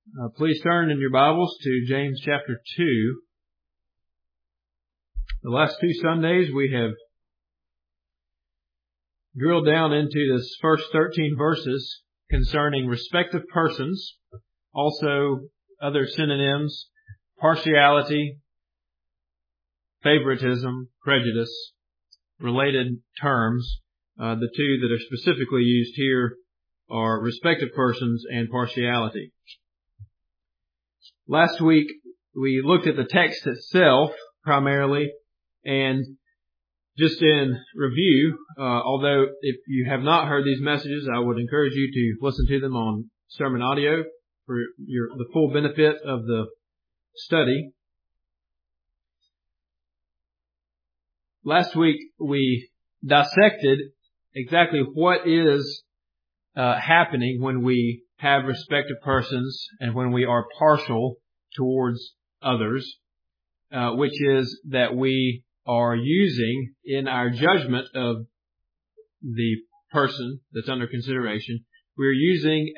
Please turn in your Bibles to James chapter 2. The last two Sundays we have drilled down into this first 13 verses concerning respective persons, also other synonyms, partiality, favoritism, prejudice, related terms. The two that are specifically used here are respective persons and partiality. Last week, we looked at the text itself primarily, and just in review, although if you have not heard these messages, I would encourage you to listen to them on sermon audio for the full benefit of the study. Last week, we dissected exactly what is happening when we have respective persons and when we are partial towards others, which is that we are using in our judgment of the person that's under consideration, we're using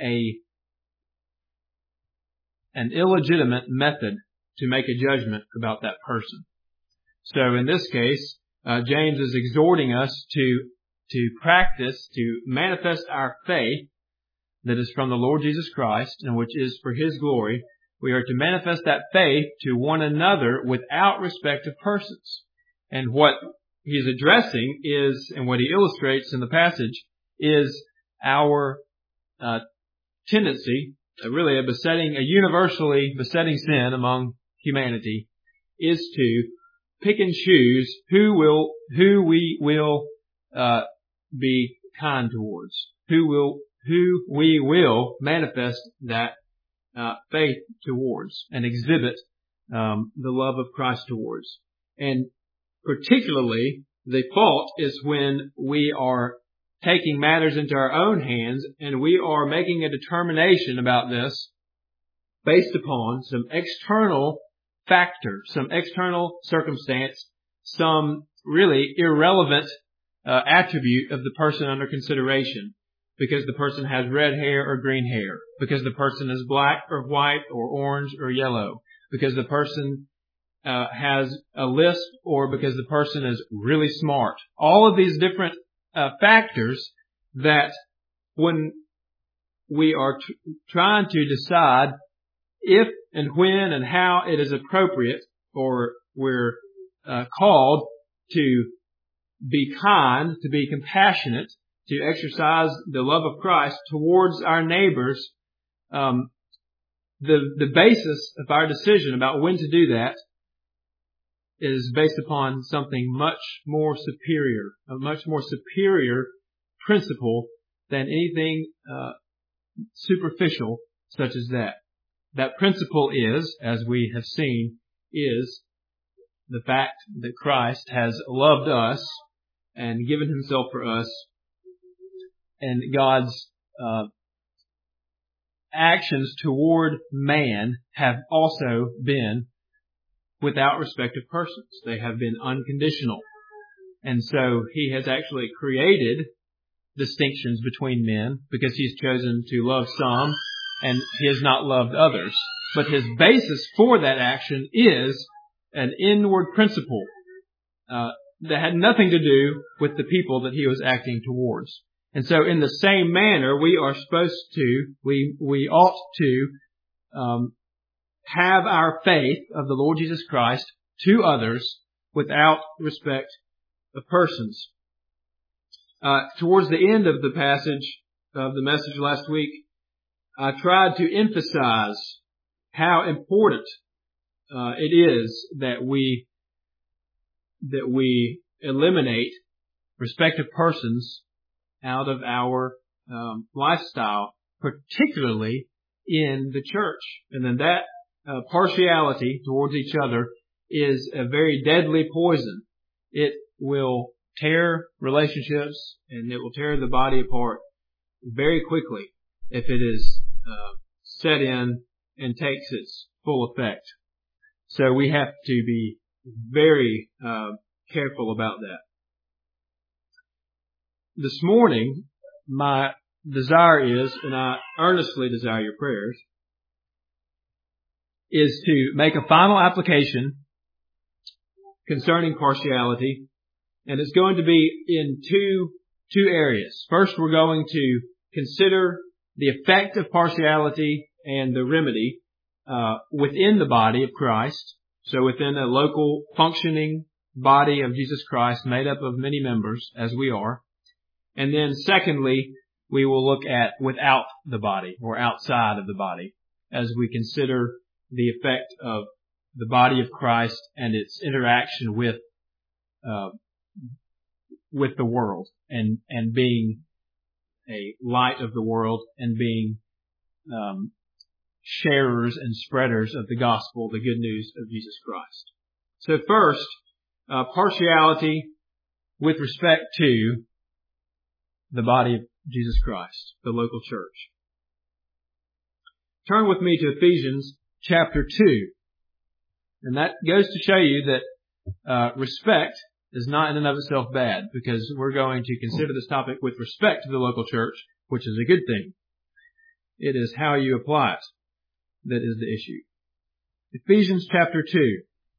an illegitimate method to make a judgment about that person. So in this case, James is exhorting us to practice, to manifest our faith that is from the Lord Jesus Christ and which is for His glory. We are to manifest that faith to one another without respect of persons. And what he's addressing is, and what he illustrates in the passage, is our tendency, really a universally besetting sin among humanity, is to pick and choose who we will be kind towards, who we will manifest that faith towards and exhibit the love of Christ towards. And particularly, the fault is when we are taking matters into our own hands and we are making a determination about this based upon some external factor, some external circumstance, some really irrelevant attribute of the person under consideration. Because the person has red hair or green hair. Because the person is black or white or orange or yellow. Because the person has a lisp, or because the person is really smart. All of these different factors that when we are trying to decide if and when and how it is appropriate, or we're called to be kind, to be compassionate, to exercise the love of Christ towards our neighbors, the basis of our decision about when to do that is based upon something much more superior, a much more superior principle than anything superficial such as that. That principle is, as we have seen, is the fact that Christ has loved us and given Himself for us. And God's actions toward man have also been without respect of persons. They have been unconditional. And so He has actually created distinctions between men because He's chosen to love some and He has not loved others. But His basis for that action is an inward principle that had nothing to do with the people that He was acting towards. And so in the same manner, we are supposed to, we ought to have our faith of the Lord Jesus Christ to others without respect of persons. Towards the end of the passage of the message last week, I tried to emphasize how important it is that we eliminate respect of persons out of our lifestyle, particularly in the church. And then that partiality towards each other is a very deadly poison. It will tear relationships and it will tear the body apart very quickly if it is set in and takes its full effect. So we have to be very careful about that. This morning, my desire is, and I earnestly desire your prayers, is to make a final application concerning partiality, and it's going to be in two areas. First, we're going to consider the effect of partiality and the remedy within the body of Christ, so within a local functioning body of Jesus Christ made up of many members, as we are. And then secondly, we will look at without the body, or outside of the body, as we consider the effect of the body of Christ and its interaction with the world, and being a light of the world, and being sharers and spreaders of the gospel, the good news of Jesus Christ. So first, partiality with respect to the body of Jesus Christ, the local church. Turn with me to Ephesians chapter 2. And that goes to show you that respect is not in and of itself bad, because we're going to consider this topic with respect to the local church, which is a good thing. It is how you apply it that is the issue. Ephesians chapter 2.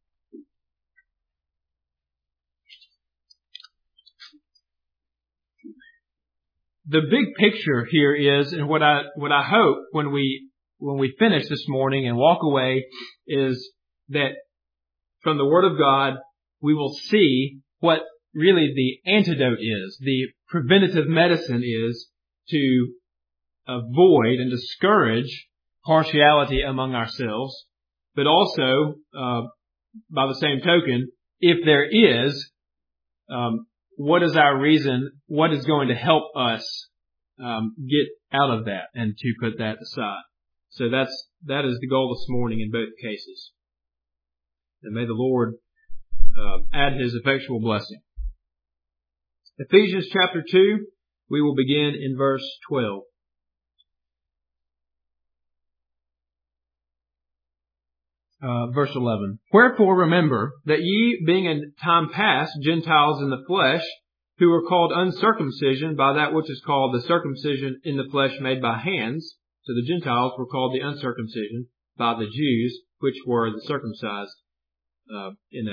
The big picture here is, and what I hope when we finish this morning and walk away, is that from the Word of God we will see what really the antidote is, the preventative medicine is, to avoid and discourage partiality among ourselves, but also, by the same token, if there is, what is our reason, what is going to help us get out of that, and to put that aside. So that is the goal this morning in both cases. And may the Lord add His effectual blessing. Ephesians chapter 2, we will begin in verse 12. Verse 11. Wherefore remember that ye, being in time past Gentiles in the flesh, who were called uncircumcision by that which is called the circumcision in the flesh made by hands. So the Gentiles were called the uncircumcision by the Jews, which were the circumcised in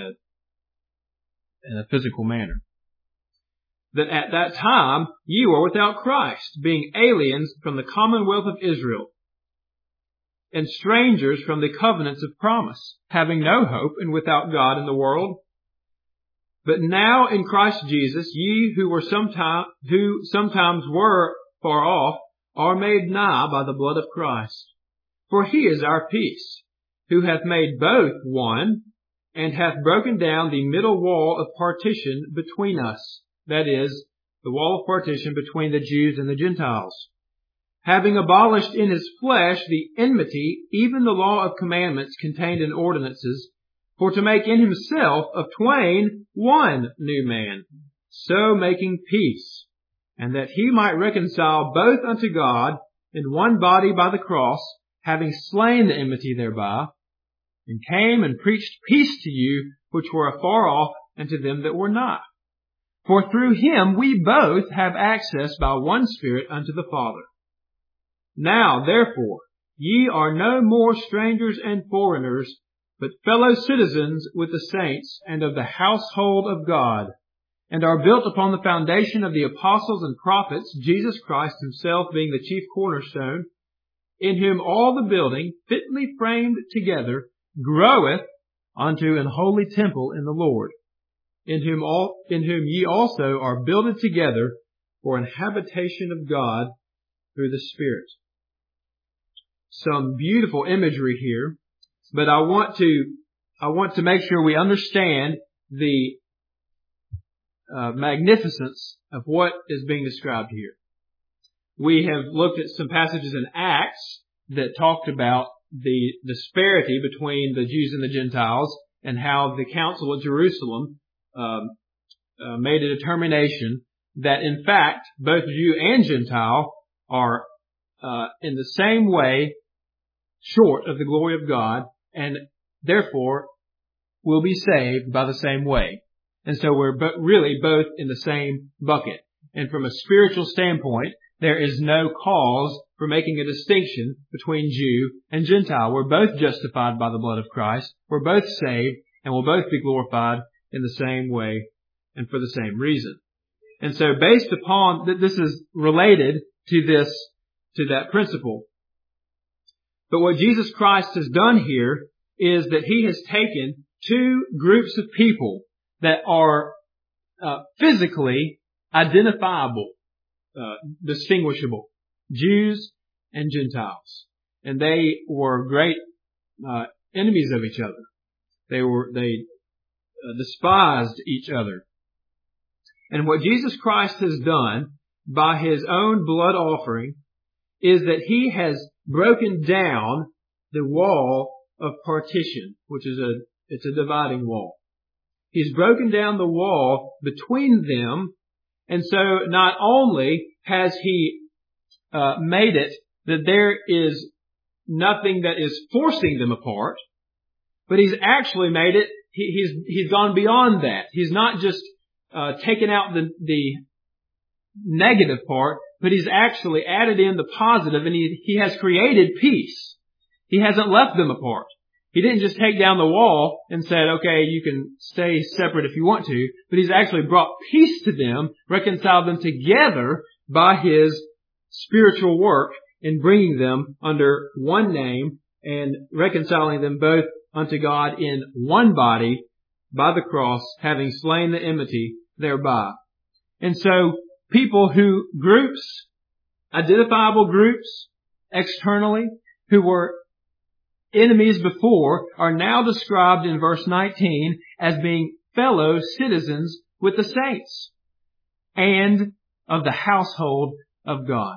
a physical manner. That at that time ye were without Christ, being aliens from the commonwealth of Israel, and strangers from the covenants of promise, having no hope and without God in the world. But now in Christ Jesus, ye who sometimes were far off, are made nigh by the blood of Christ. For He is our peace, who hath made both one, and hath broken down the middle wall of partition between us, that is, the wall of partition between the Jews and the Gentiles, having abolished in His flesh the enmity, even the law of commandments contained in ordinances, for to make in Himself of twain one new man, so making peace, and that He might reconcile both unto God in one body by the cross, having slain the enmity thereby, and came and preached peace to you which were afar off, and to them that were nigh. For through Him we both have access by one Spirit unto the Father. Now, therefore, ye are no more strangers and foreigners, but fellow citizens with the saints and of the household of God, and are built upon the foundation of the apostles and prophets, Jesus Christ Himself being the chief cornerstone, in whom all the building, fitly framed together, groweth unto an holy temple in the Lord, in whom ye also are builded together for an habitation of God through the Spirit. Some beautiful imagery here, but I want to make sure we understand the magnificence of what is being described here. We have looked at some passages in Acts that talked about the disparity between the Jews and the Gentiles, and how the Council of Jerusalem made a determination that in fact both Jew and Gentile are in the same way short of the glory of God, and therefore will be saved by the same way. And so we're really both in the same bucket. And from a spiritual standpoint, there is no cause for making a distinction between Jew and Gentile. We're both justified by the blood of Christ. We're both saved, and we'll both be glorified in the same way and for the same reason. And so based upon that, this is related to that principle. But what Jesus Christ has done here is that He has taken two groups of people that are physically identifiable, distinguishable, Jews and Gentiles. And they were great enemies of each other. They despised each other. And what Jesus Christ has done by His own blood offering is that He has broken down the wall of partition, which is it's a dividing wall. He's broken down the wall between them. And so not only has He made it that there is nothing that is forcing them apart, but He's actually made it, He's gone beyond that. He's not just taken out the negative part, but He's actually added in the positive, and He has created peace. He hasn't left them apart. He didn't just take down the wall and said, okay, you can stay separate if you want to, but He's actually brought peace to them, reconciled them together by His spiritual work in bringing them under one name and reconciling them both unto God in one body by the cross, having slain the enmity thereby. And so groups, identifiable groups externally, who were enemies before, are now described in verse 19 as being fellow citizens with the saints and of the household of God.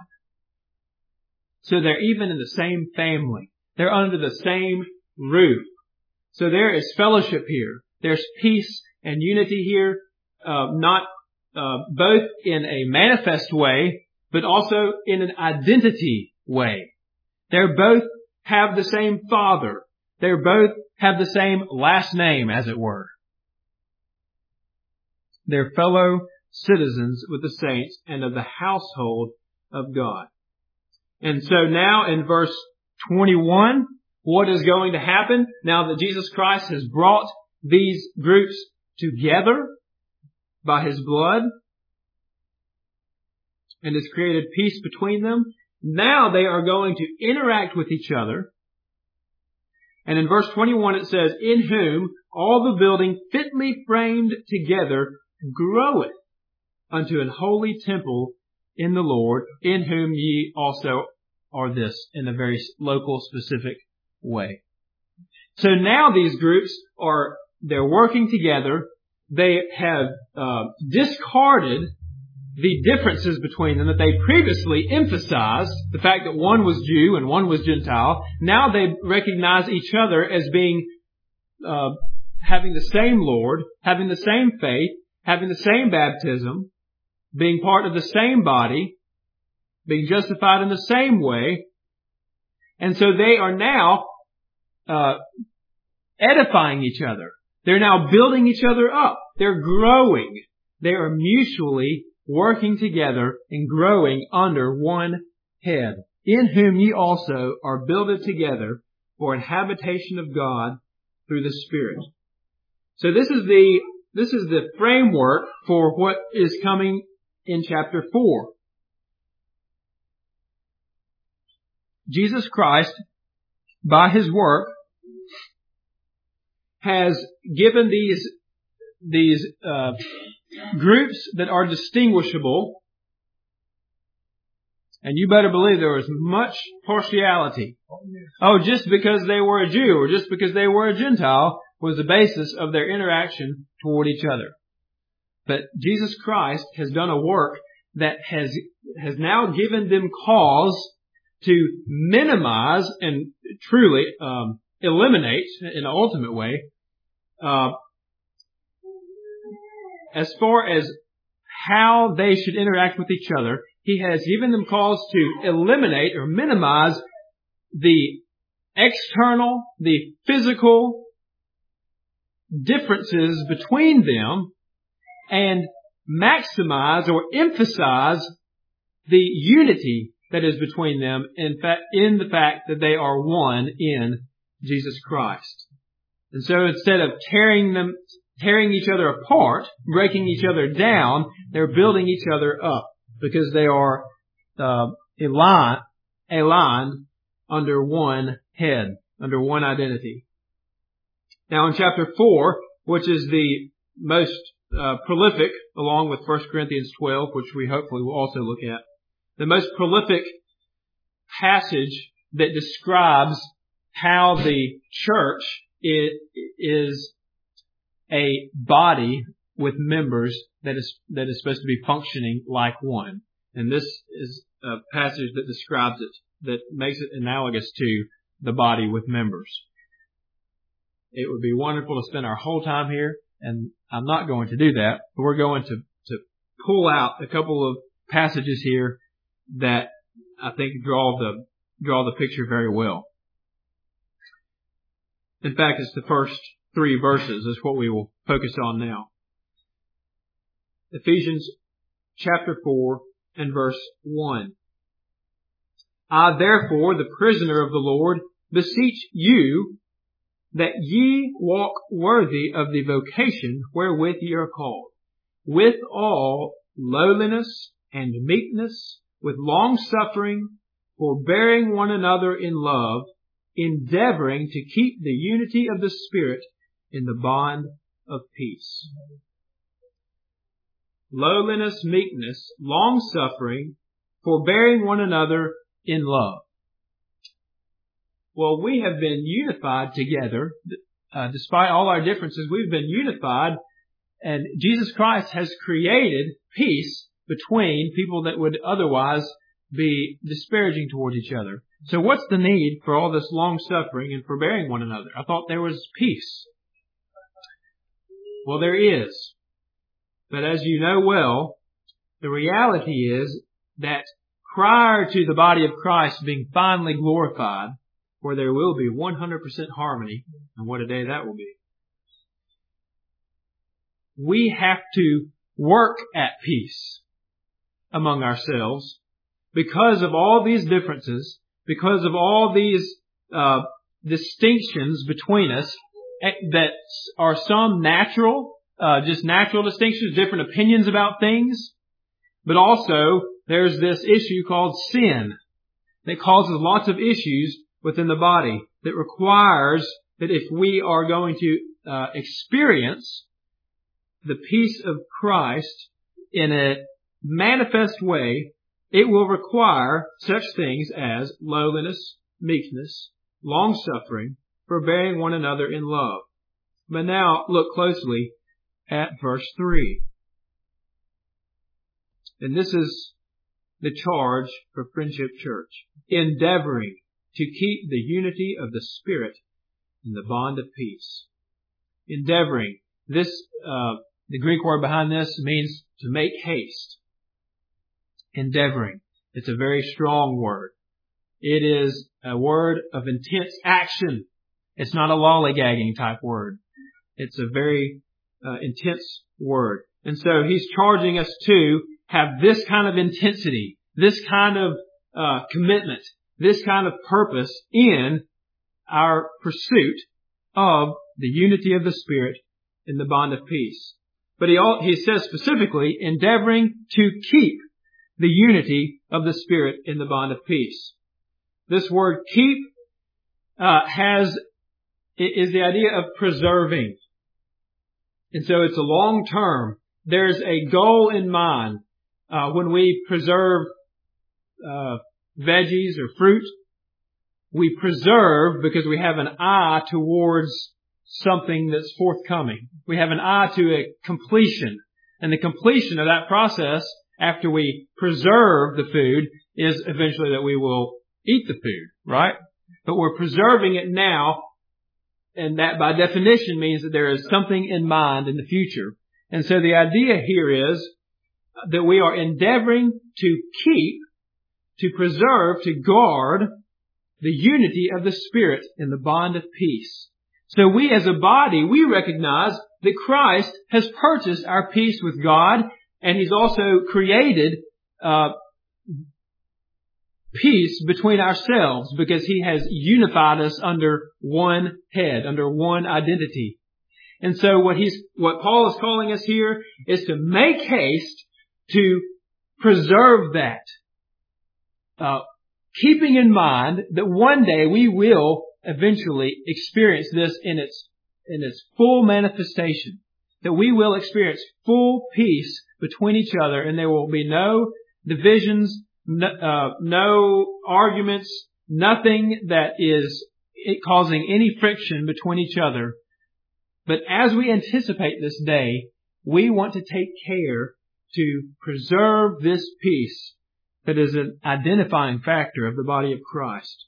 So they're even in the same family. They're under the same roof. So there is fellowship here. There's peace and unity here, not both in a manifest way, but also in an identity way. They both have the same Father. They both have the same last name, as it were. They're fellow citizens with the saints and of the household of God. And so now in verse 21, what is going to happen now that Jesus Christ has brought these groups together by His blood and has created peace between them? Now they are going to interact with each other. And in verse 21 it says, in whom all the building fitly framed together groweth unto an holy temple in the Lord, in whom ye also are this, in a very local, specific way. So now these groups they're working together. They have discarded the differences between them that they previously emphasized, the fact that one was Jew and one was Gentile. Now they recognize each other as being, having the same Lord, having the same faith, having the same baptism, being part of the same body, being justified in the same way. And so they are now edifying each other. They're now building each other up. They're growing. They are mutually working together and growing under one head, in whom ye also are builded together for an habitation of God through the Spirit. So this is the framework for what is coming in chapter 4. Jesus Christ, by His work, has given these groups that are distinguishable, and you better believe there was much partiality. Oh, just because they were a Jew or just because they were a Gentile was the basis of their interaction toward each other. But Jesus Christ has done a work that has now given them cause to minimize and truly eliminate, in an ultimate way, as far as how they should interact with each other. He has given them cause to eliminate or minimize the external, the physical differences between them, and maximize or emphasize the unity that is between them in the fact that they are one in Jesus Christ. And so instead of tearing each other apart, breaking each other down, they're building each other up because they are aligned under one head, under one identity. Now in chapter 4, which is the most prolific, along with 1 Corinthians 12, which we hopefully will also look at, the most prolific passage that describes how the church is a body with members that is supposed to be functioning like one. And this is a passage that describes it, that makes it analogous to the body with members. It would be wonderful to spend our whole time here, and I'm not going to do that, but we're going to pull out a couple of passages here that I think draw the picture very well. In fact, it's the first 3 verses is what we will focus on now. Ephesians chapter 4 and verse 1. I therefore, the prisoner of the Lord, beseech you that ye walk worthy of the vocation wherewith ye are called, with all lowliness and meekness, with long suffering, forbearing one another in love, endeavoring to keep the unity of the Spirit in the bond of peace. Lowliness, meekness, long suffering, forbearing one another in love. Well, we have been unified together. Despite all our differences, we've been unified, and Jesus Christ has created peace between people that would otherwise be disparaging towards each other. So what's the need for all this long suffering and forbearing one another? I thought there was peace. Well, there is. But as you know well, the reality is that prior to the body of Christ being finally glorified, where there will be 100% harmony, and what a day that will be, we have to work at peace among ourselves because of all these differences, because of all these distinctions between us that are some natural, just natural distinctions, different opinions about things, but also there's this issue called sin that causes lots of issues within the body that requires that if we are going to experience the peace of Christ in a manifest way, it will require such things as lowliness, meekness, long-suffering, forbearing one another in love. But now look closely at verse 3. And this is the charge for Friendship Church. Endeavoring to keep the unity of the Spirit in the bond of peace. Endeavoring. This, the Greek word behind this means to make haste. Endeavoring. It's a very strong word. It is a word of intense action. It's not a lollygagging type word. It's a very intense word. And so he's charging us to have this kind of intensity, this kind of commitment, this kind of purpose in our pursuit of the unity of the Spirit in the bond of peace. But he says specifically, endeavoring to keep the unity of the Spirit in the bond of peace. This word keep is the idea of preserving. And so it's a long term. There's a goal in mind. When we preserve veggies or fruit, we preserve because we have an eye towards something that's forthcoming. We have an eye to a completion. And the completion of that process, after we preserve the food, is eventually that we will eat the food, right? But we're preserving it now, and that by definition means that there is something in mind in the future. And so the idea here is that we are endeavoring to keep, to preserve, to guard the unity of the Spirit in the bond of peace. So we as a body, we recognize that Christ has purchased our peace with God, And He's also created peace between ourselves because He has unified us under one head, under one identity. And so what Paul is calling us here is to make haste to preserve that. Keeping in mind that one day we will eventually experience this in its full manifestation. That we will experience full peace between each other, and there will be no divisions, no arguments, nothing that is causing any friction between each other. But as we anticipate this day, we want to take care to preserve this peace that is an identifying factor of the body of Christ.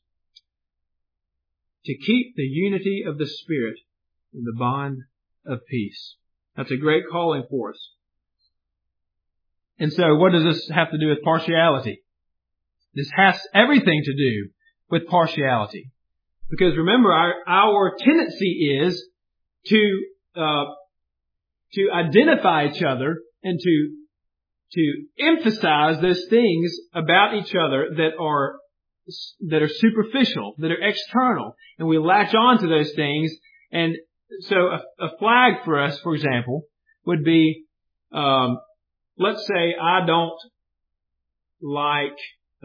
To keep the unity of the Spirit in the bond of peace. That's a great calling for us. And so what does this have to do with partiality? This has everything to do with partiality. Because remember, our tendency is to identify each other and to emphasize those things about each other that are superficial, that are external. And we latch on to those things. And so a flag for us, for example, would be, let's say I don't like,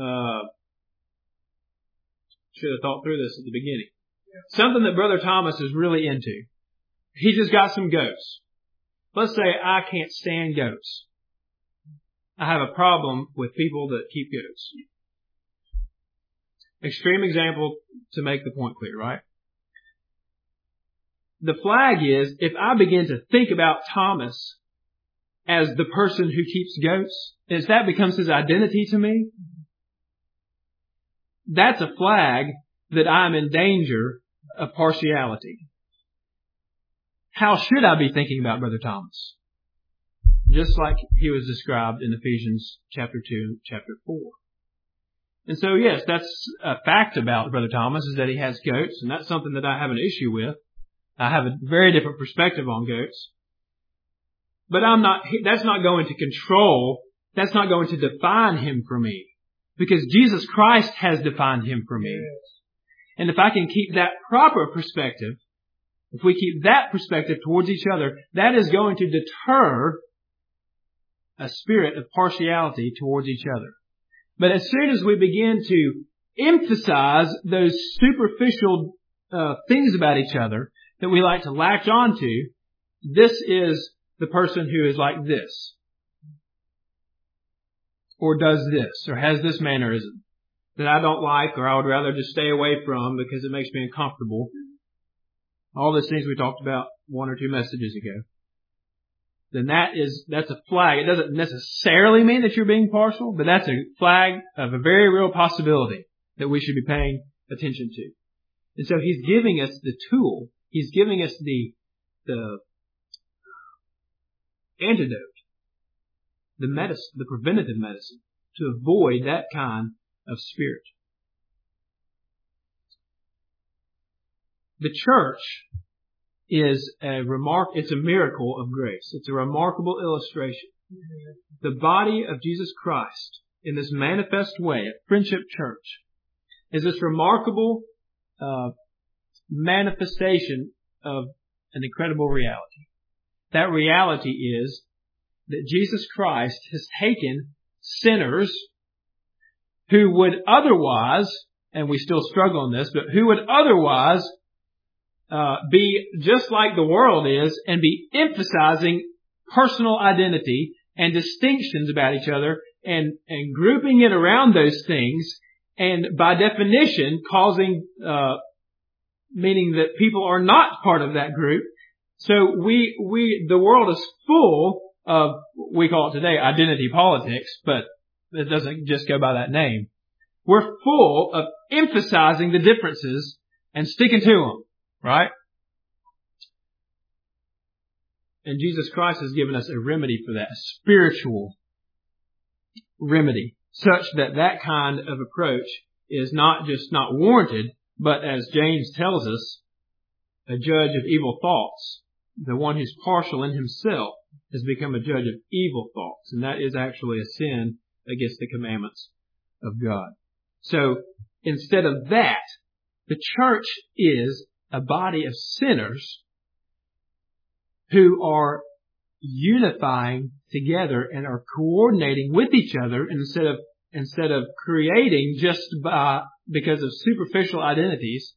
should have thought through this at the beginning. Something that Brother Thomas is really into. He just got some goats. Let's say I can't stand goats. I have a problem with people that keep goats. Extreme example to make the point clear, right? The flag is, if I begin to think about Thomas as the person who keeps goats, as that becomes his identity to me, that's a flag that I'm in danger of partiality. How should I be thinking about Brother Thomas? Just like he was described in Ephesians chapter 2, chapter 4. And so, yes, that's a fact about Brother Thomas, is that he has goats, and that's something that I have an issue with. I have a very different perspective on goats. But that's not going to control, that's not going to define him for me. Because Jesus Christ has defined him for me. And if I can keep that proper perspective, if we keep that perspective towards each other, that is going to deter a spirit of partiality towards each other. But as soon as we begin to emphasize those superficial things about each other that we like to latch on to, this is the person who is like this, or does this, or has this mannerism that I don't like, or I would rather just stay away from because it makes me uncomfortable. All those things we talked about 1 or 2 messages ago. Then that's a flag. It doesn't necessarily mean that you're being partial, but that's a flag of a very real possibility that we should be paying attention to. And so He's giving us the tool. He's giving us the antidote, the medicine, the preventative medicine to avoid that kind of spirit. The church is it's a miracle of grace. It's a remarkable illustration. The body of Jesus Christ in this manifest way at Friendship Church is this remarkable manifestation of an incredible reality. That reality is that Jesus Christ has taken sinners who would otherwise, and we still struggle in this, but who would otherwise be just like the world is and be emphasizing personal identity and distinctions about each other and grouping it around those things, and by definition causing meaning that people are not part of that group. So the world is full of, we call it today identity politics, but it doesn't just go by that name. We're full of emphasizing the differences and sticking to them, right? And Jesus Christ has given us a remedy for that, a spiritual remedy, such that that kind of approach is not just not warranted, but as James tells us, a judge of evil thoughts, the one who's partial in himself, has become a judge of evil thoughts, and that is actually a sin against the commandments of God. So instead of that, the church is a body of sinners who are unifying together and are coordinating with each other instead of creating just because of superficial identities,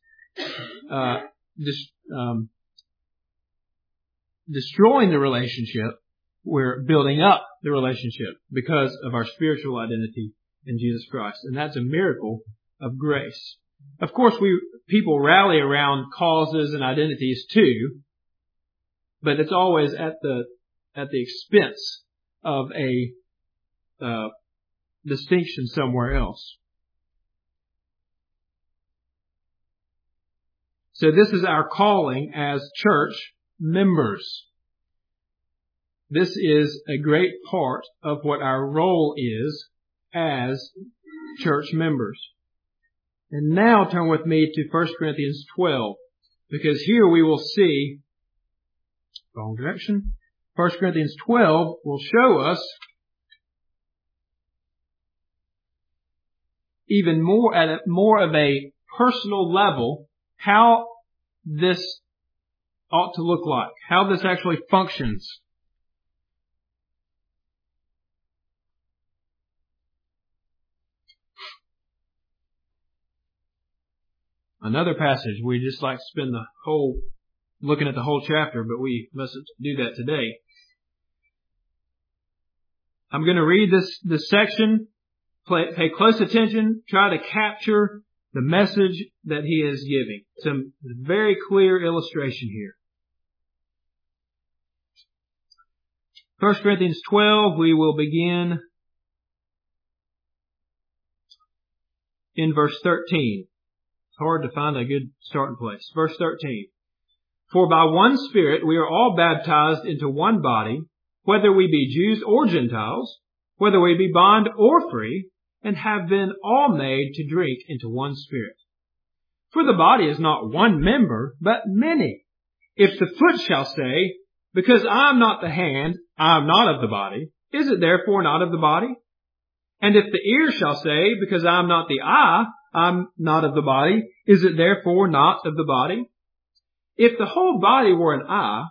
destroying the relationship. We're building up the relationship because of our spiritual identity in Jesus Christ. And that's a miracle of grace. Of course, people rally around causes and identities too, but it's always at the expense of a distinction somewhere else. So this is our calling as church members. This is a great part of what our role is as church members. And now turn with me to 1 Corinthians 12, because here we will see, wrong direction, 1 Corinthians 12 will show us even more at more of a personal level how this ought to look like, how this actually functions. Another passage, we just like to spend looking at the whole chapter, but we mustn't do that today. I'm going to read this section, pay close attention, try to capture the message that he is giving. Some very clear illustration here. 1 Corinthians 12, we will begin in verse 13. It's hard to find a good starting place. Verse 13. For by one Spirit we are all baptized into one body, whether we be Jews or Gentiles, whether we be bond or free, and have been all made to drink into one Spirit. For the body is not one member, but many. If the foot shall say, because I am not the hand, I am not of the body, is it therefore not of the body? And if the ear shall say, because I am not the eye, I am not of the body, is it therefore not of the body? If the whole body were an eye,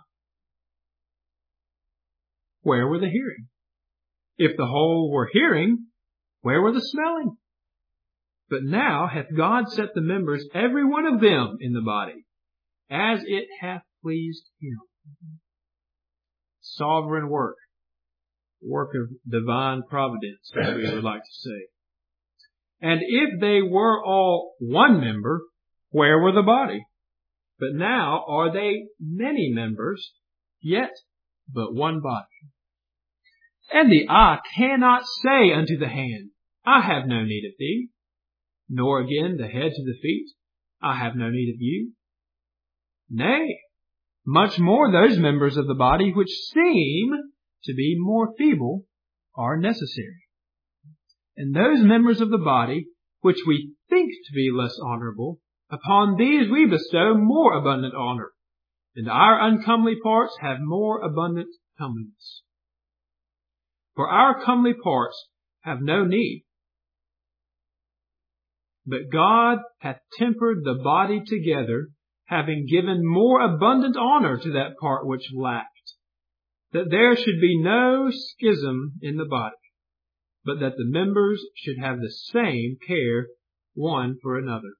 where were the hearing? If the whole were hearing, where were the smelling? But now hath God set the members, every one of them, in the body, as it hath pleased him. Sovereign work of divine providence, as we would like to say. And if they were all one member, where were the body? But now are they many members, yet but one body. And the eye cannot say unto the hand, I have no need of thee, nor again the head to the feet, I have no need of you. Nay, much more those members of the body which seem to be more feeble are necessary. And those members of the body which we think to be less honorable, upon these we bestow more abundant honor, and our uncomely parts have more abundant comeliness. For our comely parts have no need, but God hath tempered the body together, having given more abundant honor to that part which lacked, that there should be no schism in the body, but that the members should have the same care one for another.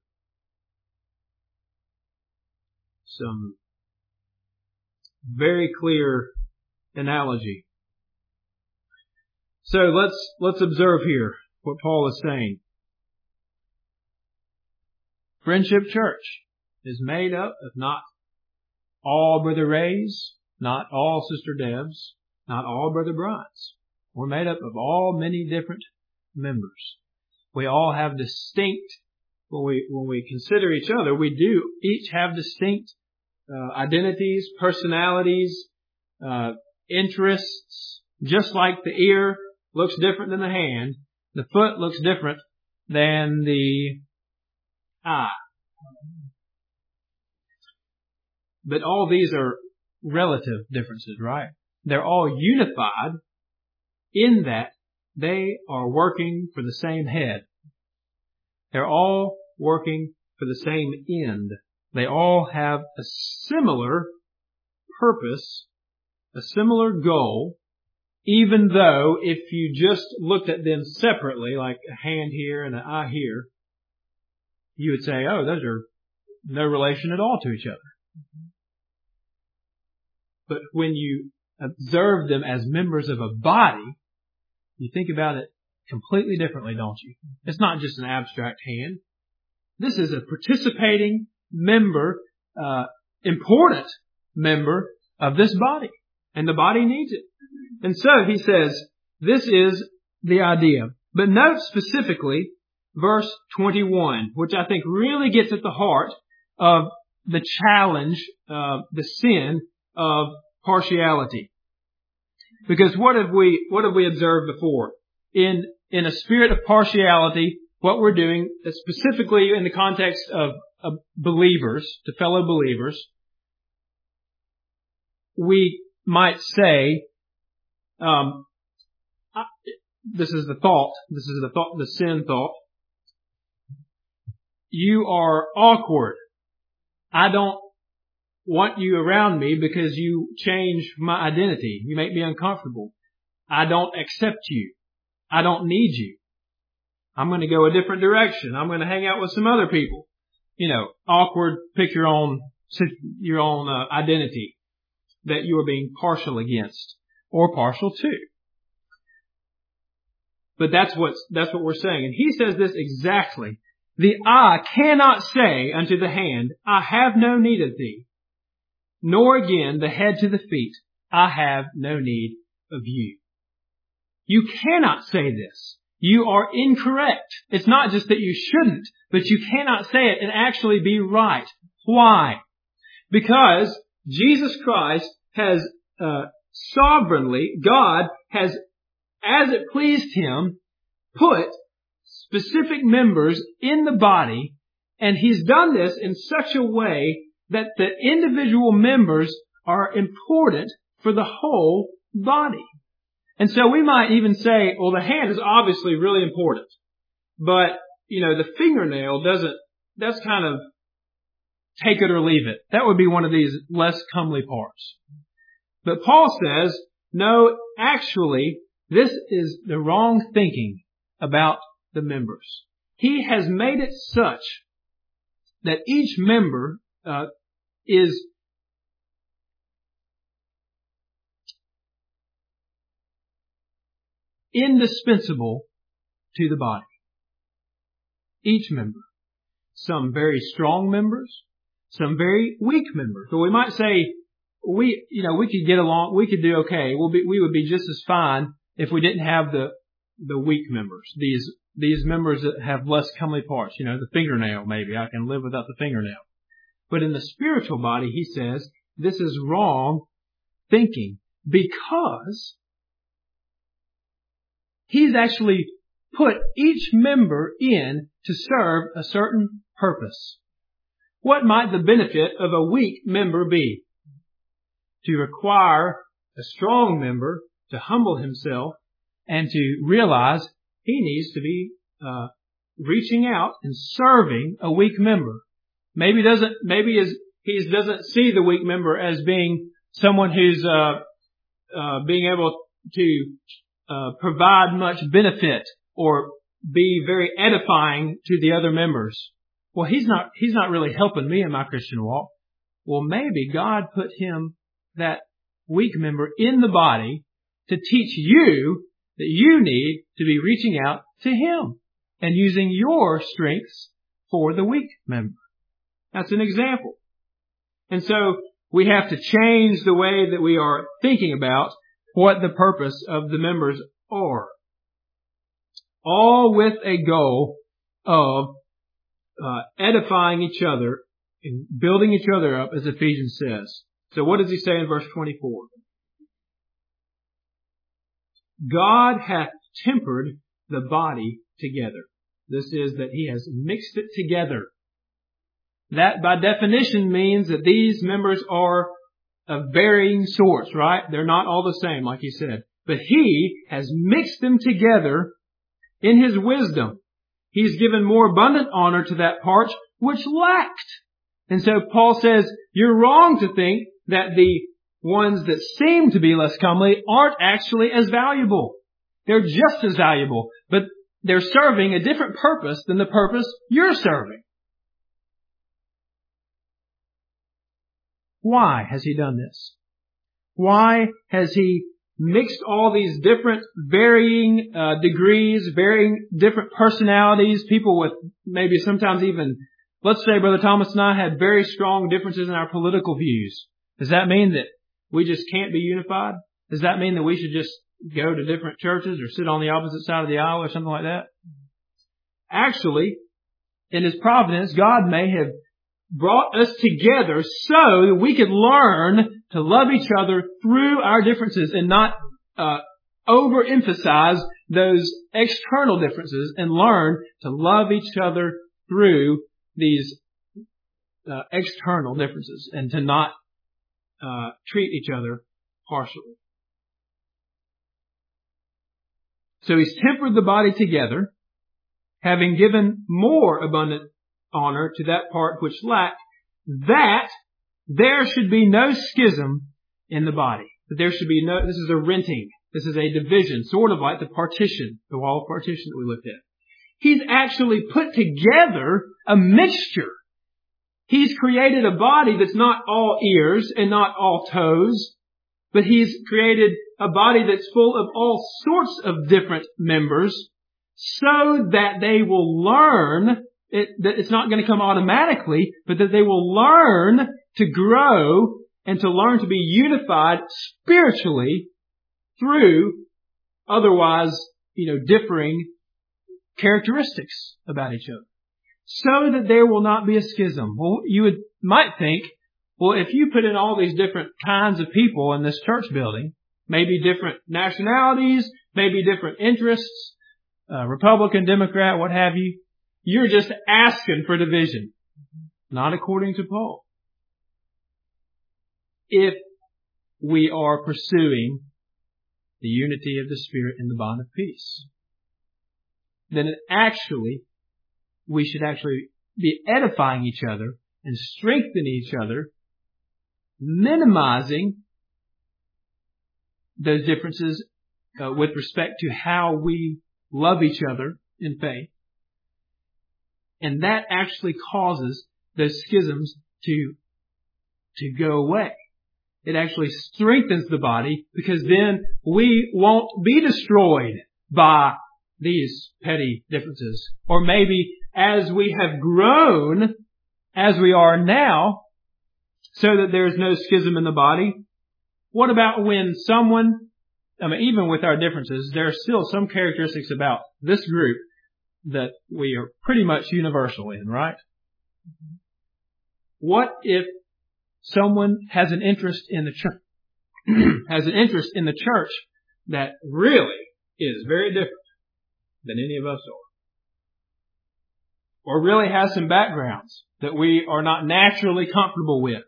Some very clear analogy. So let's observe here what Paul is saying. Friendship Church is made up of not all Brother Rays, not all Sister Debs, not all Brother Bryants. We're made up of all many different members. We all have distinct, when we consider each other, we do each have distinct identities, personalities, interests. Just like the ear looks different than the hand, the foot looks different than the eye. But all these are relative differences, right? they're all unified in that they are working for the same head. They're all working for the same end. They all have a similar purpose, a similar goal, even though if you just looked at them separately, like a hand here and an eye here, you would say, oh, those are no relation at all to each other. But when you observe them as members of a body, you think about it completely differently, don't you? It's not just an abstract hand. This is a participating member, important member of this body. And the body needs it. And so he says, this is the idea. But note specifically verse 21, which I think really gets at the heart of the challenge, the sin of partiality. Because what have we observed before? In a spirit of partiality, what we're doing, specifically in the context of believers, to fellow believers, we might say, this is the sin thought. You are awkward. I don't want you around me because you change my identity. You make me uncomfortable. I don't accept you. I don't need you. I'm going to go a different direction. I'm going to hang out with some other people. Awkward, pick your own identity that you are being partial against or partial to. But that's what we're saying. And he says this exactly. The eye cannot say unto the hand, I have no need of thee. Nor again the head to the feet, I have no need of you. You cannot say this. You are incorrect. It's not just that you shouldn't, but you cannot say it and actually be right. Why? Because Jesus Christ has sovereignly, God has, as it pleased Him, put specific members in the body, and He's done this in such a way that the individual members are important for the whole body. And so we might even say, well, the hand is obviously really important, but, the fingernail that's kind of take it or leave it. That would be one of these less comely parts. But Paul says, no, actually, this is the wrong thinking about the members. He has made it such that each member is indispensable to the body. Each member. Some very strong members, some very weak members. So we might say, we could get along, we could do okay. We would be just as fine if we didn't have the weak members. These members that have less comely parts. The fingernail maybe. I can live without the fingernail. But in the spiritual body, he says, this is wrong thinking because He's actually put each member in to serve a certain purpose. What might the benefit of a weak member be? To require a strong member to humble himself and to realize he needs to be reaching out and serving a weak member. Maybe he doesn't see the weak member as being someone who's being able to provide much benefit or be very edifying to the other members. Well, he's not really helping me in my Christian walk. Well, maybe God put him, that weak member, in the body to teach you that you need to be reaching out to Him and using your strengths for the weak member. That's an example. And so we have to change the way that we are thinking about what the purpose of the members are. All with a goal of edifying each other and building each other up, as Ephesians says. So what does he say in verse 24? God hath tempered the body together. This is that He has mixed it together. That by definition means that these members are of varying sorts, right? They're not all the same, like he said. But He has mixed them together in His wisdom. He's given more abundant honor to that part which lacked. And so Paul says, you're wrong to think that the ones that seem to be less comely aren't actually as valuable. They're just as valuable, but they're serving a different purpose than the purpose you're serving. Why has He done this? Why has He mixed all these different varying degrees, varying different personalities, people with maybe sometimes even, let's say Brother Thomas and I had very strong differences in our political views. Does that mean that we just can't be unified? Does that mean that we should just go to different churches or sit on the opposite side of the aisle or something like that? Actually, in His providence, God may have brought us together so that we could learn to love each other through our differences and not overemphasize those external differences, and learn to love each other through these external differences and to not treat each other partially. So He's tempered the body together, having given more abundant honor to that part which lacked, that there should be no schism in the body. That there should be no, this is a renting. This is a division, sort of like the partition, the wall of partition that we looked at. He's actually put together a mixture. He's created a body that's not all ears and not all toes, but He's created a body that's full of all sorts of different members so that they will learn that it's not going to come automatically, but that they will learn to grow and to learn to be unified spiritually through otherwise, differing characteristics about each other. So that there will not be a schism. Well, you might think, well, if you put in all these different kinds of people in this church building, maybe different nationalities, maybe different interests, Republican, Democrat, what have you, you're just asking for division. Not according to Paul. If we are pursuing the unity of the Spirit in the bond of peace, then we should actually be edifying each other and strengthening each other, minimizing those differences with respect to how we love each other in faith. And that actually causes those schisms to go away. It actually strengthens the body, because then we won't be destroyed by these petty differences. Or maybe as we have grown, as we are now, so that there is no schism in the body. What about when someone, even with our differences, there are still some characteristics about this group that we are pretty much universal in, right? What if someone has an interest in the church, that really is very different than any of us are? Or really has some backgrounds that we are not naturally comfortable with?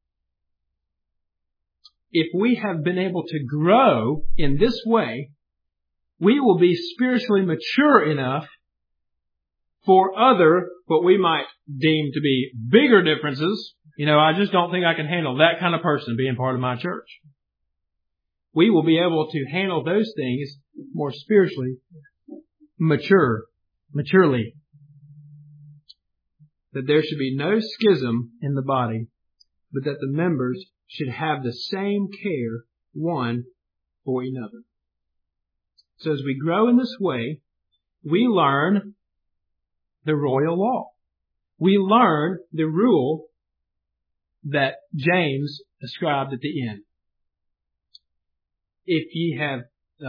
If we have been able to grow in this way, we will be spiritually mature enough for other, what we might deem to be bigger differences. I just don't think I can handle that kind of person being part of my church. We will be able to handle those things more spiritually maturely. That there should be no schism in the body, but that the members should have the same care one for another. So as we grow in this way, we learn the royal law. We learn the rule that James ascribed at the end. If ye have,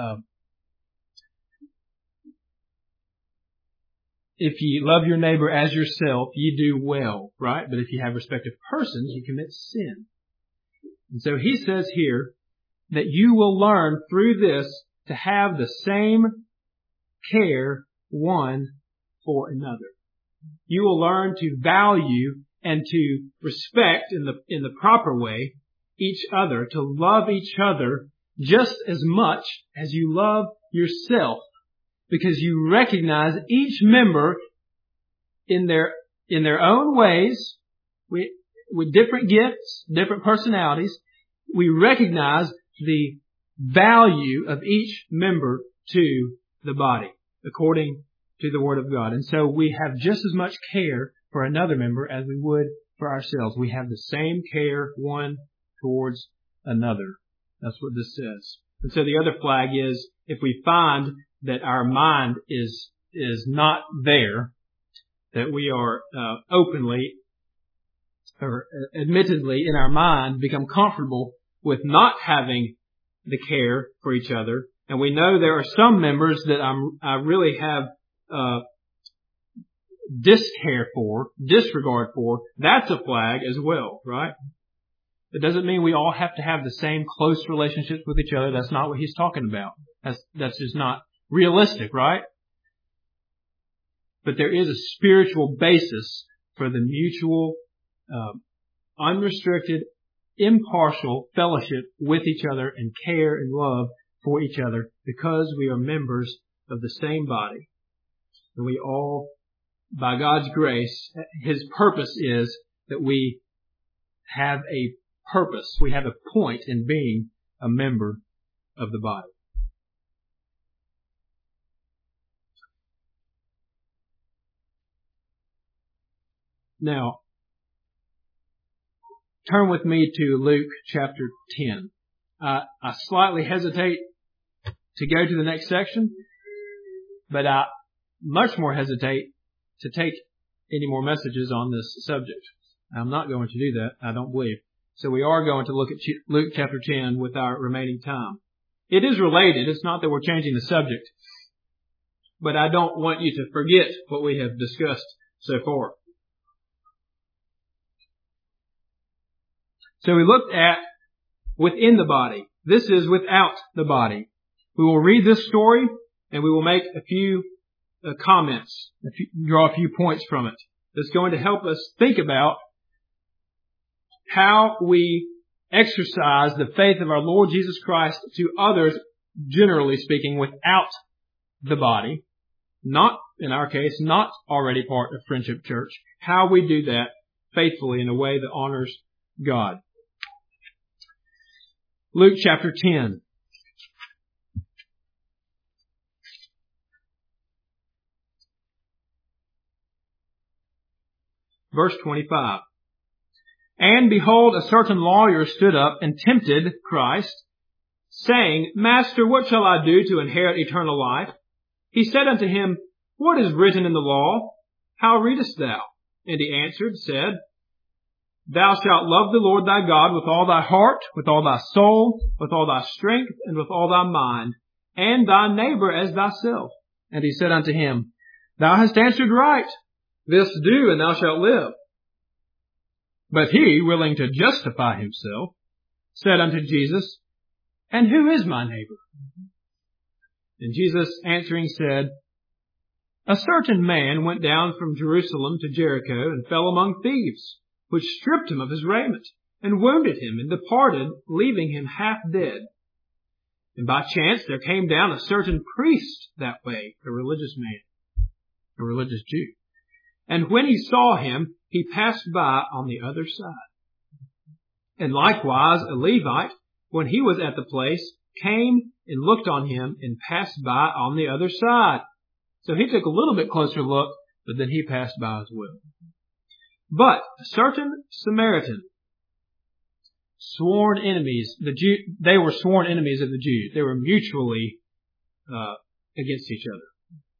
if ye love your neighbor as yourself, ye do well, right? But if ye have respect of persons, ye commit sin. And so he says here that you will learn through this to have the same care one for another. You will learn to value and to respect in the proper way each other, to love each other just as much as you love yourself, because you recognize each member in their own ways, with different gifts, different personalities. We recognize the value of each member to the body, according to the Word of God. And so we have just as much care for another member as we would for ourselves. We have the same care one towards another. That's what this says. And so the other flag is, if we find that our mind is not there, that we are openly or admittedly in our mind become comfortable with not having the care for each other, and we know there are some members that I really have disregard for, that's a flag as well, right? It doesn't mean we all have to have the same close relationships with each other. That's not what he's talking about. That's just not realistic, right? But there is a spiritual basis for the mutual, unrestricted, impartial fellowship with each other and care and love for each other, because we are members of the same body. And we all, by God's grace, His purpose is that we have a purpose. We have a point in being a member of the body. Now, turn with me to Luke chapter 10. I slightly hesitate to go to the next section, but I much more hesitate to take any more messages on this subject. I'm not going to do that, I don't believe. So we are going to look at Luke chapter 10 with our remaining time. It is related. It's not that we're changing the subject, but I don't want you to forget what we have discussed so far. So we looked at within the body. This is without the body. We will read this story and we will make a few comments, draw a few points from it. That's going to help us think about how we exercise the faith of our Lord Jesus Christ to others, generally speaking, without the body. Not, in our case, not already part of Friendship Church. How we do that faithfully in a way that honors God. Luke chapter 10. Verse 25. And behold, a certain lawyer stood up and tempted Christ, saying, Master, what shall I do to inherit eternal life? He said unto him, What is written in the law? How readest thou? And he answered, said, Thou shalt love the Lord thy God with all thy heart, with all thy soul, with all thy strength, and with all thy mind, and thy neighbor as thyself. And he said unto him, Thou hast answered right. This do, and thou shalt live. But he, willing to justify himself, said unto Jesus, And who is my neighbor? And Jesus answering said, A certain man went down from Jerusalem to Jericho, and fell among thieves, which stripped him of his raiment, and wounded him, and departed, leaving him half dead. And by chance there came down a certain priest that way, a religious man, a religious Jew. And when he saw him, he passed by on the other side. And likewise a Levite, when he was at the place, came and looked on him, and passed by on the other side. So he took a little bit closer look, but then he passed by as well. But a certain Samaritan, sworn enemies, they were sworn enemies of the Jews. They were mutually against each other.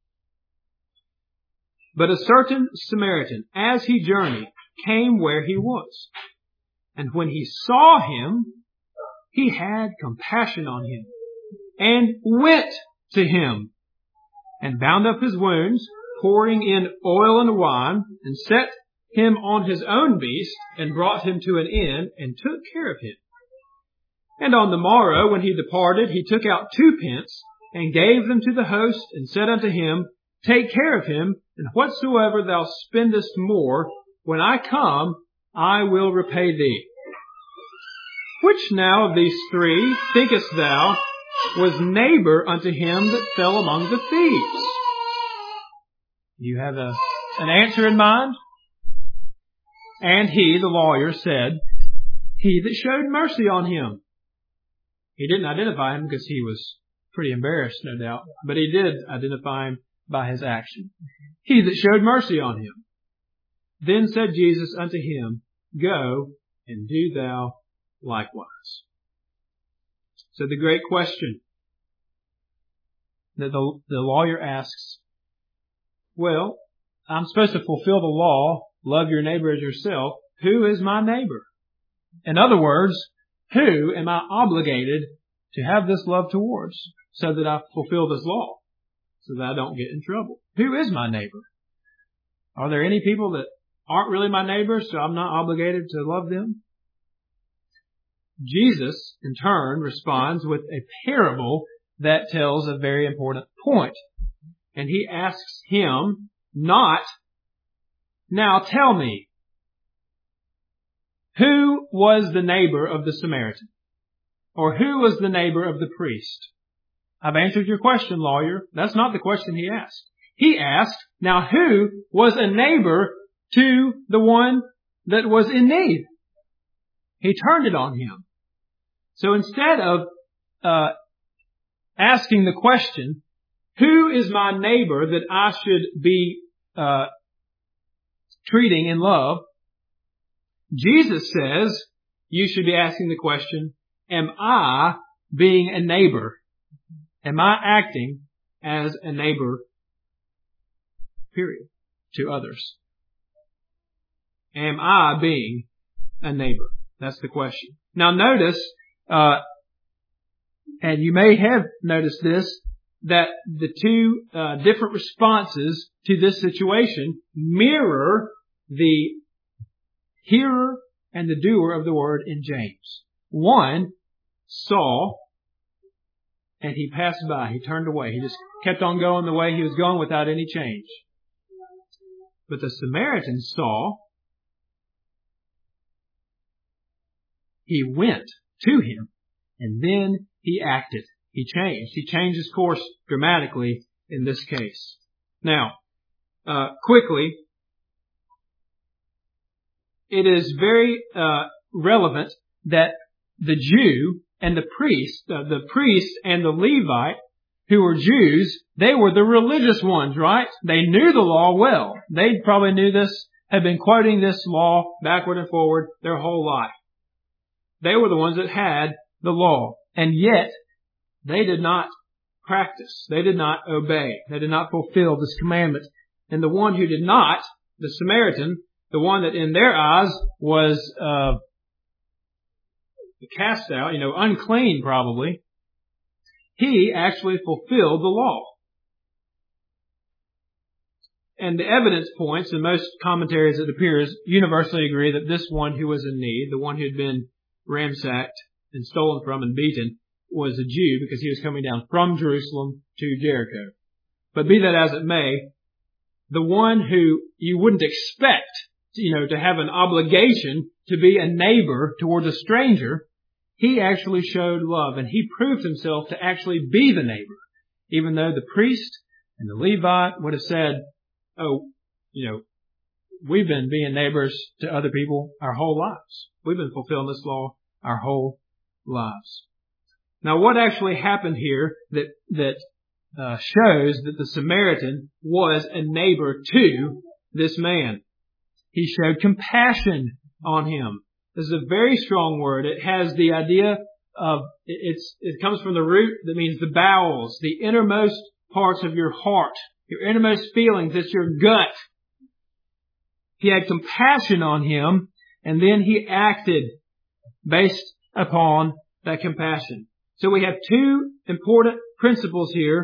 But a certain Samaritan, as he journeyed, came where he was. And when he saw him, he had compassion on him, and went to him, and bound up his wounds, pouring in oil and wine, and set him on his own beast, and brought him to an inn, and took care of him. And on the morrow, when he departed, he took out 2 pence, and gave them to the host, and said unto him, Take care of him, and whatsoever thou spendest more, when I come, I will repay thee. Which now of these three thinkest thou was neighbor unto him that fell among the thieves? You have an answer in mind? And he, the lawyer, said, he that showed mercy on him. He didn't identify him because he was pretty embarrassed, no doubt. But he did identify him by his action. He that showed mercy on him. Then said Jesus unto him, Go and do thou likewise. So the great question that the lawyer asks, well, I'm supposed to fulfill the law, love your neighbor as yourself. Who is my neighbor? In other words, who am I obligated to have this love towards so that I fulfill this law, so that I don't get in trouble? Who is my neighbor? Are there any people that aren't really my neighbors, so I'm not obligated to love them? Jesus, in turn, responds with a parable that tells a very important point. And he asks him not, now tell me, who was the neighbor of the Samaritan? Or who was the neighbor of the priest? I've answered your question, lawyer. That's not the question he asked. He asked, now who was a neighbor to the one that was in need? He turned it on him. So instead of asking the question, who is my neighbor that I should be treating in love? Jesus says you should be asking the question, am I being a neighbor? Am I acting as a neighbor, period, to others? Am I being a neighbor? That's the question. Now notice, and you may have noticed this, that the two different responses to this situation mirror the hearer and the doer of the word in James. One saw and he passed by. He turned away. He just kept on going the way he was going without any change. But the Samaritan saw. He went to him and then he acted. He changed. He changed his course dramatically in this case. Now, quickly, it is very relevant that the Jew and the priest and the Levite, who were Jews, they were the religious ones, right? They knew the law well. They probably knew this, had been quoting this law backward and forward their whole life. They were the ones that had the law. And yet, they did not practice. They did not obey. They did not fulfill this commandment. And the one who did not, the Samaritan, the one that in their eyes was cast out, unclean probably, he actually fulfilled the law. And the evidence points, in most commentaries it appears, universally agree that this one who was in need, the one who had been ransacked and stolen from and beaten, was a Jew because he was coming down from Jerusalem to Jericho. But be that as it may, the one who you wouldn't expect, to have an obligation to be a neighbor towards a stranger, he actually showed love and he proved himself to actually be the neighbor. Even though the priest and the Levite would have said, we've been being neighbors to other people our whole lives. We've been fulfilling this law our whole lives. Now, what actually happened here that shows that the Samaritan was a neighbor to this man? He showed compassion on him. This is a very strong word. It has the idea of, it comes from the root that means the bowels, the innermost parts of your heart, your innermost feelings. It's your gut. He had compassion on him, and then he acted based upon that compassion. So we have two important principles here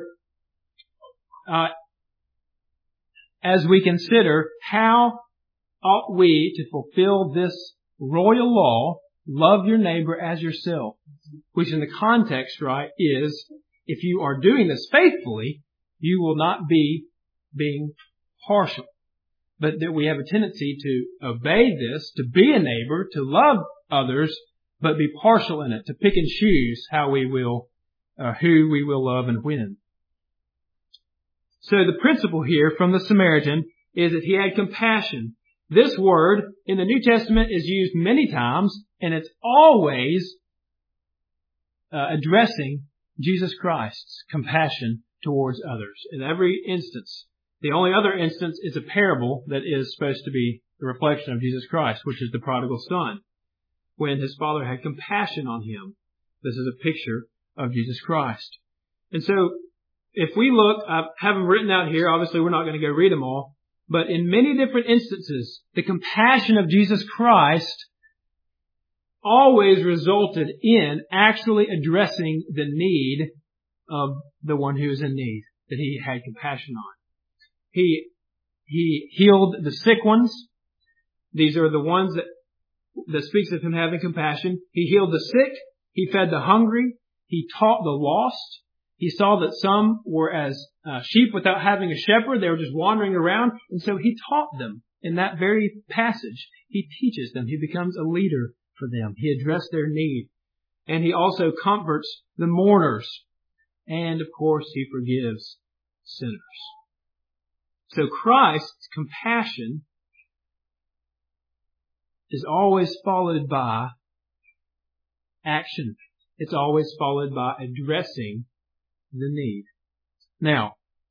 as we consider how ought we to fulfill this royal law, love your neighbor as yourself, which in the context, right, is if you are doing this faithfully, you will not be being partial. But that we have a tendency to obey this, to be a neighbor, to love others but be partial in it, to pick and choose how we will, who we will love and when. So the principle here from the Samaritan is that he had compassion. This word in the New Testament is used many times, and it's always addressing Jesus Christ's compassion towards others. In every instance. The only other instance is a parable that is supposed to be the reflection of Jesus Christ, which is the prodigal son, when his father had compassion on him. This is a picture of Jesus Christ. And so, if we look, I have them written out here. Obviously, we're not going to go read them all. But in many different instances, the compassion of Jesus Christ always resulted in actually addressing the need of the one who is in need, that he had compassion on. He healed the sick ones. These are the ones that speaks of him having compassion. He healed the sick. He fed the hungry. He taught the lost. He saw that some were as sheep without having a shepherd. They were just wandering around. And so he taught them in that very passage. He teaches them. He becomes a leader for them. He addressed their need. And he also comforts the mourners. And of course, he forgives sinners. So Christ's compassion is always followed by action. It's always followed by addressing the need. Now,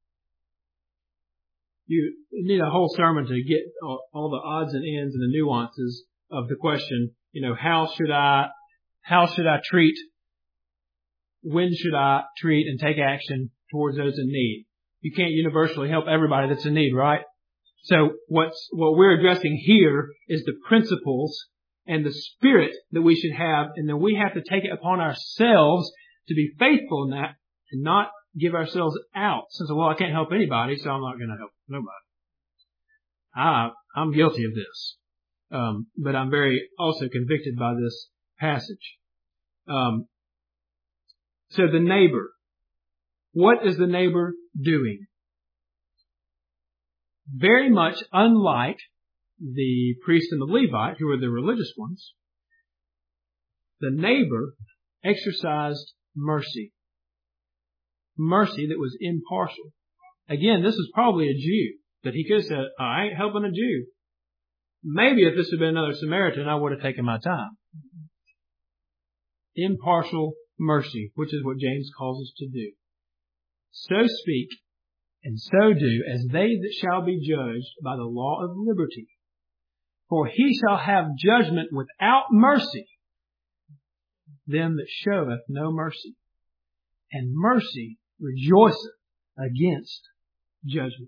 you need a whole sermon to get all the odds and ends and the nuances of the question, how should I treat, when should I treat and take action towards those in need? You can't universally help everybody that's in need, right? So what we're addressing here is the principles and the spirit that we should have, and then we have to take it upon ourselves to be faithful in that and not give ourselves out. Since, I can't help anybody, so I'm not going to help nobody. I'm guilty of this. But I'm very also convicted by this passage. So the neighbor. What is the neighbor doing? Very much unlike the priest and the Levite, who were the religious ones, the neighbor exercised mercy. Mercy that was impartial. Again, this was probably a Jew, that he could have said, I ain't helping a Jew. Maybe if this had been another Samaritan, I would have taken my time. Impartial mercy, which is what James calls us to do. So speak and so do as they that shall be judged by the law of liberty. For he shall have judgment without mercy them that showeth no mercy. And mercy rejoiceth against judgment.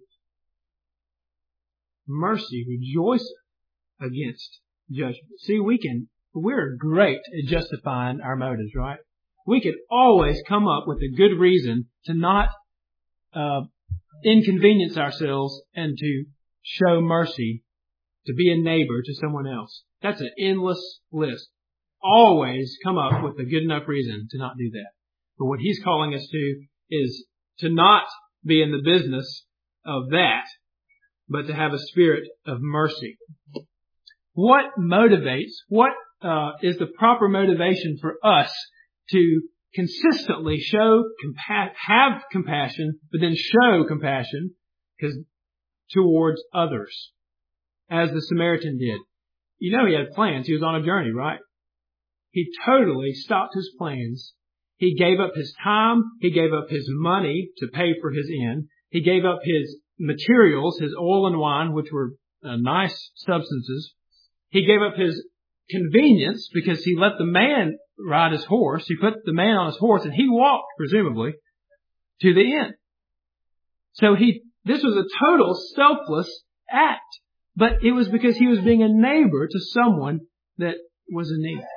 Mercy rejoiceth against judgment. See, we're great at justifying our motives, right? We could always come up with a good reason to not inconvenience ourselves and to show mercy, to be a neighbor to someone else. That's an endless list. Always come up with a good enough reason to not do that. But what he's calling us to is to not be in the business of that, but to have a spirit of mercy. What is the proper motivation for us to consistently have compassion, but then show compassion towards others, as the Samaritan did? He had plans. He was on a journey, right? He totally stopped his plans. He gave up his time. He gave up his money to pay for his inn. He gave up his materials, his oil and wine, which were nice substances. He gave up his convenience because he let the man ride his horse. He put the man on his horse and he walked, presumably, to the inn. So this was a total selfless act. But it was because he was being a neighbor to someone that was in need.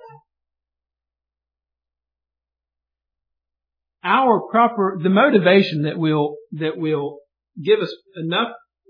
The motivation that will give us enough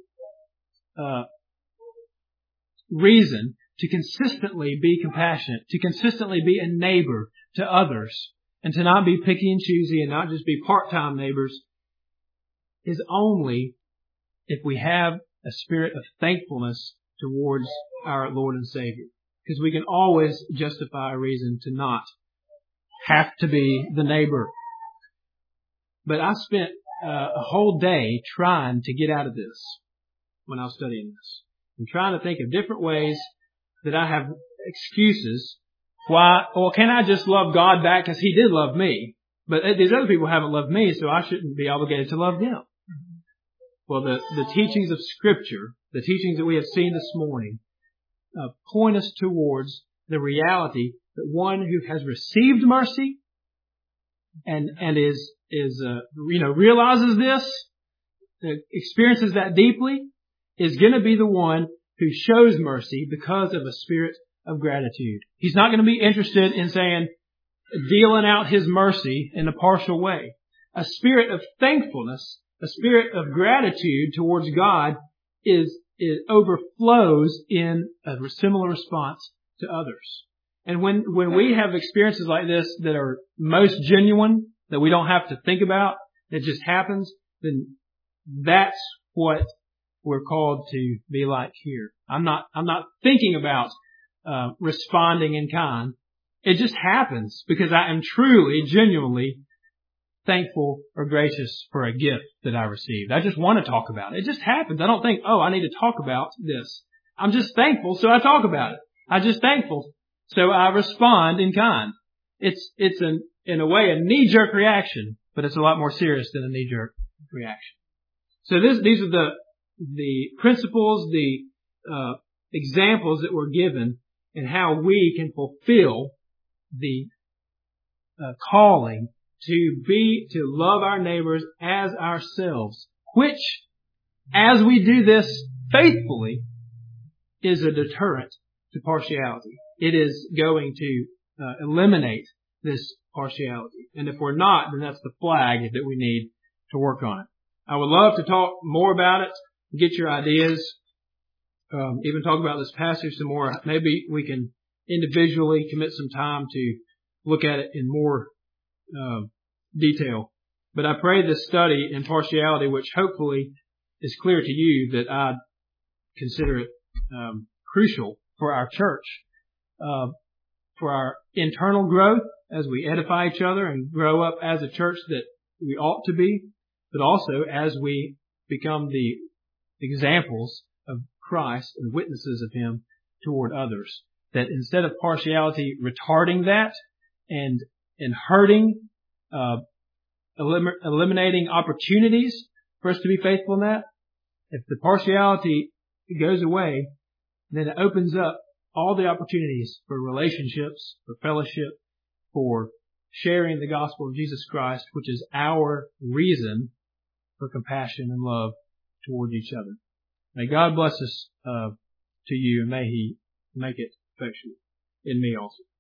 reason to consistently be compassionate, to consistently be a neighbor to others, and to not be picky and choosy and not just be part-time neighbors, is only if we have a spirit of thankfulness towards our Lord and Savior. because we can always justify a reason to not have to be the neighbor. But I spent a whole day trying to get out of this when I was studying this. I'm trying to think of different ways that I have excuses why, well, can I just love God back because He did love me? But these other people haven't loved me, so I shouldn't be obligated to love them. Well, the teachings of Scripture, the teachings that we have seen this morning, point us towards the reality that one who has received mercy and realizes this, experiences that deeply, is going to be the one who shows mercy because of a spirit of gratitude. He's not going to be interested in dealing out His mercy in a partial way. A spirit of thankfulness, a spirit of gratitude towards God it overflows in a similar response to others. And when we have experiences like this that are most genuine, that we don't have to think about, that just happens, then that's what we're called to be like here. I'm not thinking about responding in kind. It just happens because I am truly, genuinely thankful or gracious for a gift that I received. I just want to talk about it. It just happens. I don't think, I need to talk about this. I'm just thankful, so I talk about it. I'm just thankful, so I respond in kind. It's in a way a knee-jerk reaction, but it's a lot more serious than a knee-jerk reaction. So these are the principles, the examples that were given, and how we can fulfill the calling to love our neighbors as ourselves, which, as we do this faithfully, is a deterrent to partiality. It is going to eliminate this partiality. And if we're not, then that's the flag that we need to work on it. I would love to talk more about it, get your ideas, even talk about this passage some more. Maybe we can individually commit some time to look at it in more detail. But I pray this study in partiality, which hopefully is clear to you, that I consider it crucial for our church, for our internal growth as we edify each other and grow up as a church that we ought to be, but also as we become the examples of Christ and witnesses of Him toward others. That instead of partiality retarding that and hurting, eliminating opportunities for us to be faithful in that, if the partiality goes away, then it opens up all the opportunities for relationships, for fellowship, for sharing the gospel of Jesus Christ, which is our reason for compassion and love towards each other. May God bless us to you, and may He make it effectual in me also.